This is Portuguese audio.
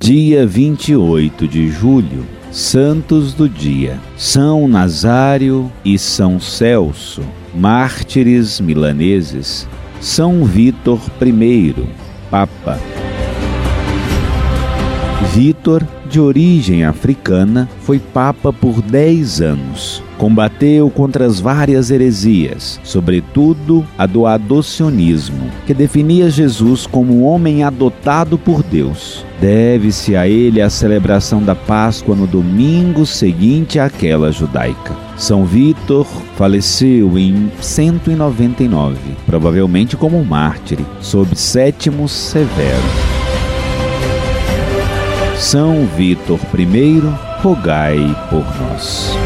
Dia 28 de julho, santos do dia: São Nazário e São Celso, mártires milaneses. São Vítor I, Papa. Vítor, de origem africana, foi Papa por 10 anos. Combateu contra as várias heresias, sobretudo a do adocionismo, que definia Jesus como um homem adotado por Deus. Deve-se a ele a celebração da Páscoa no domingo seguinte àquela judaica. São Vítor faleceu em 199, provavelmente como mártir, sob Sétimo Severo. São Vítor I, rogai por nós.